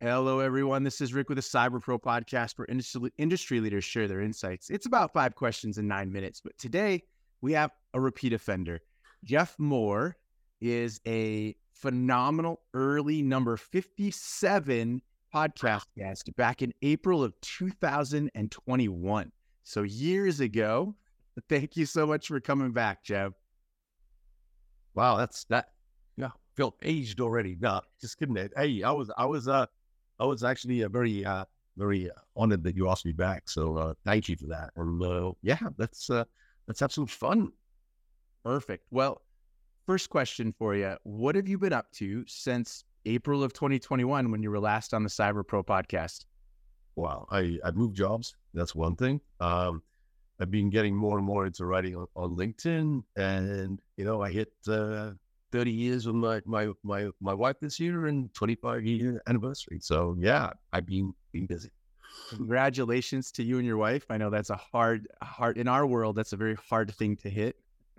Hello, everyone. This is Rick with the Cyber Pro podcast where industry leaders share their insights. It's about 5 questions in 9 minutes, but today we have a repeat offender. Jeff Moore is a phenomenal early number 57 podcast guest back in April of 2021. So years ago. Thank you so much for coming back, Jeff. Wow, yeah, felt aged already. No, just kidding. Hey, I was actually very honored that you asked me back. So thank you for that. And yeah, that's have some fun. Perfect. Well, first question for you: what have you been up to since April of 2021 when you were last on the Cyber Pro podcast? Wow, I moved jobs. That's one thing. I've been getting more and more into writing on LinkedIn, and I hit 30 years with my wife this year and 25-year anniversary. So yeah, I've been busy. Congratulations to you and your wife. I know that's a hard in our world. That's a very hard thing to hit.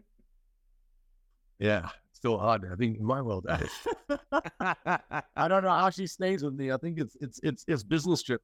Yeah, still hard. I think in my world, I don't know how she stays with me. I think it's business trips.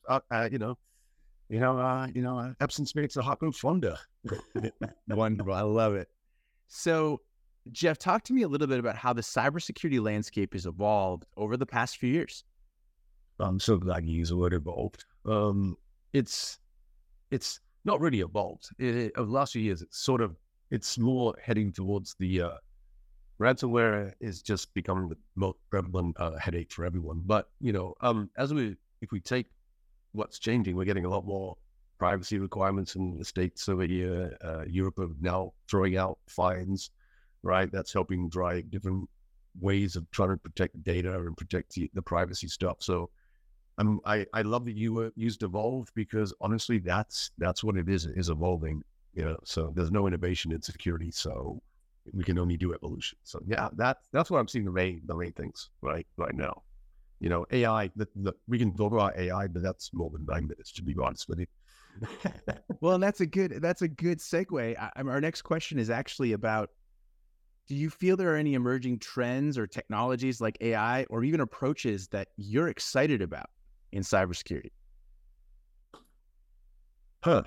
Absence makes the heart grow fonder. Wonderful. I love it. So, Jeff, talk to me a little bit about how the cybersecurity landscape has evolved over the past few years. I'm so glad you used the word evolved. It's not really evolved. Over the last few years, it's more heading towards the ransomware is just becoming the most prevalent headache for everyone. But if we take what's changing, we're getting a lot more privacy requirements in the States over here. Europe are now throwing out fines, right? That's helping drive different ways of trying to protect data and protect the privacy stuff. So I love that you used evolve, because honestly, that's what it is evolving, so there's no innovation in security. So we can only do evolution. So yeah, that's what I'm seeing the main things right now. AI, we can talk about AI, but that's more than 9 minutes, to be honest with you. Well, and that's a good segue. Our next question is actually about, do you feel there are any emerging trends or technologies like AI or even approaches that you're excited about in cybersecurity? I'm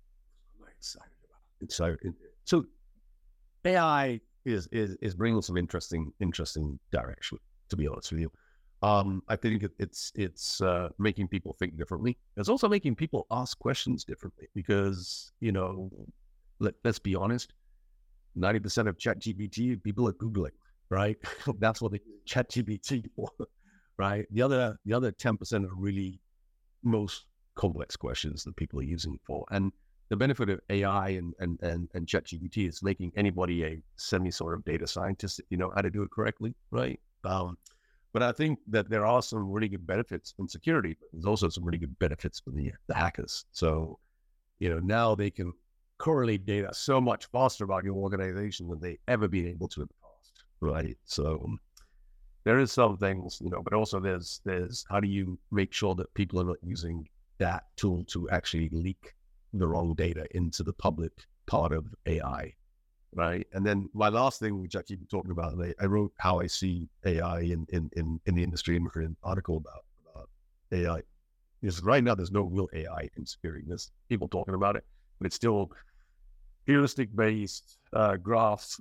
excited about it. So AI is bringing some interesting direction, to be honest with you. I think it's making people think differently. It's also making people ask questions differently, because, let's be honest, 90% of ChatGPT people are Googling, right? That's what they use ChatGPT for, right? The other 10% are really most complex questions that people are using it for. And the benefit of AI and ChatGPT is making anybody a sort of data scientist if you know how to do it correctly, right? But I think that there are some really good benefits in security, but there's also some really good benefits for the hackers. So, now they can correlate data so much faster about your organization than they ever been able to in the past, right? So there is some things, but also there's how do you make sure that people are not using that tool to actually leak the wrong data into the public part of AI? Right. And then my last thing, which I keep talking about, I wrote how I see AI in the industry and wrote an article about AI. Because right now there's no real AI in security. There's people talking about it, but it's still heuristic based graph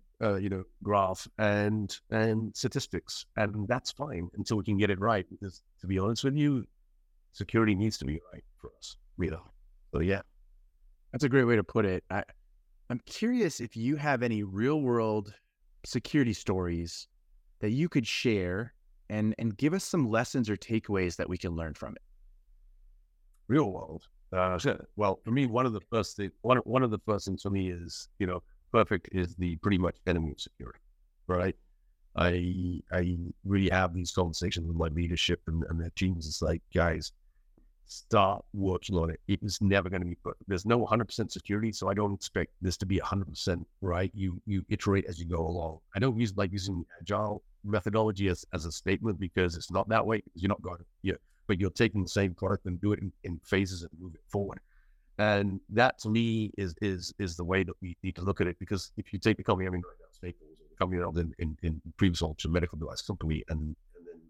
and statistics. And that's fine until we can get it right. Because to be honest with you, security needs to be right for us. So yeah. That's a great way to put it. I'm curious if you have any real world security stories that you could share and give us some lessons or takeaways that we can learn from it. Real world. Well, for me, one of the first things for me is, perfect is the pretty much enemy of security, right? I really have these conversations with my leadership and their teams. It's like, guys, start working on it. It is never going to be perfect. There's no 100% security, so I don't expect this to be 100% right. You iterate as you go along. I don't like using agile methodology as a statement, because it's not that way. Because you're not going to, but you're taking the same product and do it in phases and move it forward. And that to me is the way that we need to look at it. Because if you take the company, right now, Staples, the company that I was in previous launch, a medical device company, and then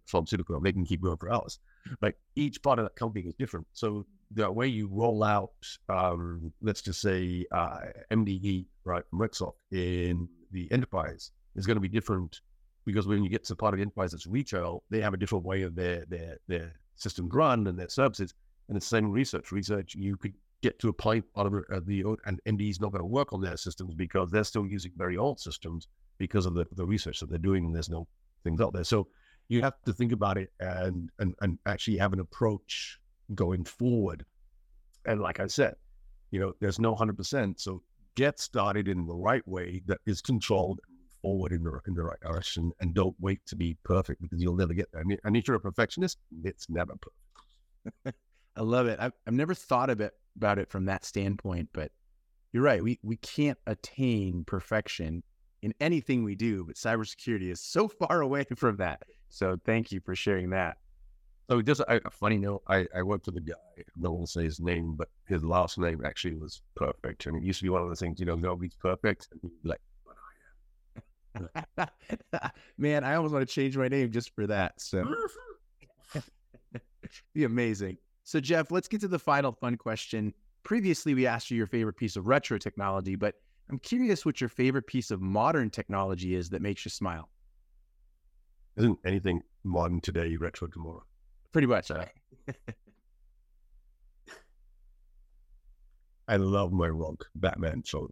pharmaceutical, they can keep going for hours. Like each part of that company is different. So the way you roll out, let's just say MDE, right, from Microsoft in the enterprise is going to be different because when you get to part of the enterprise that's retail, they have a different way of their systems run and their services. And it's the same research. Research, you could get to a point out of and MDE is not going to work on their systems because they're still using very old systems because of the research that they're doing, and there's no things out there. So you have to think about it and actually have an approach going forward. And like I said, there's no 100%. So get started in the right way that is controlled and move forward in the right direction, and don't wait to be perfect because you'll never get there. And if you're a perfectionist, it's never perfect. I love it. I've never thought about it from that standpoint, but you're right. We can't attain perfection in anything we do, but cybersecurity is so far away from that. So thank you for sharing that. So just a funny note, I worked with a guy, I don't want to say his name, but his last name actually was Perfect. And it used to be one of the things, nobody's perfect. And he'd be like, but I am. Man, I almost want to change my name just for that. So be amazing. So Jeff, let's get to the final fun question. Previously, we asked you your favorite piece of retro technology, but I'm curious what your favorite piece of modern technology is that makes you smile. Isn't anything modern today retro tomorrow? Pretty much. I love my rug, Batman. So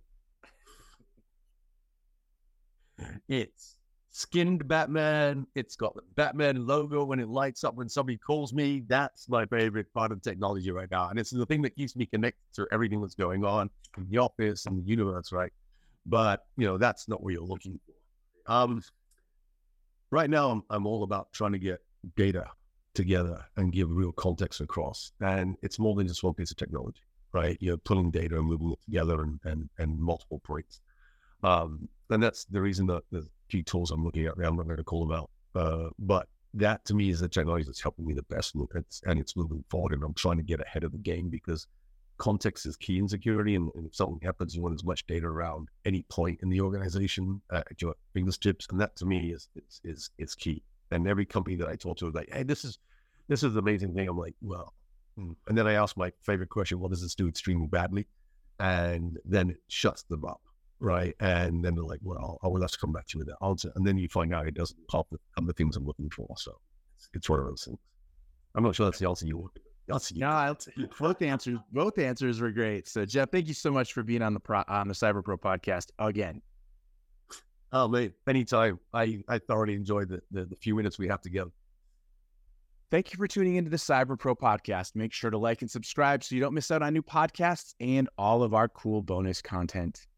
it's skinned Batman. It's got the Batman logo when it lights up when somebody calls me. That's my favorite part of technology right now. And it's the thing that keeps me connected to everything that's going on in the office and the universe, right? But, that's not what you're looking for. Right now, I'm all about trying to get data together and give real context across. And it's more than just one piece of technology, right? You're pulling data and moving it together and multiple points. And that's the reason that the few tools I'm looking at now, I'm not going to call them out. But that to me is the technology that's helping me the best, and it's moving forward. And I'm trying to get ahead of the game because context is key in security. And if something happens, you want as much data around any point in the organization at your fingertips. And that to me is key. And every company that I talk to is like, hey, this is the amazing thing. I'm like, well, and then I ask my favorite question, what does this do extremely badly? And then it shuts them up. Right. And then they're like, well, I will have to come back to you with that answer. And then you find out it doesn't help with the things I'm looking for. So it's one of those things. I'm not sure that's the answer you want. No, both answers were great. So Jeff, thank you so much for being on the Cyber Pro podcast again. Oh, mate, anytime. I thoroughly enjoyed the few minutes we have together. Thank you for tuning into the Cyber Pro podcast. Make sure to like and subscribe so you don't miss out on new podcasts and all of our cool bonus content.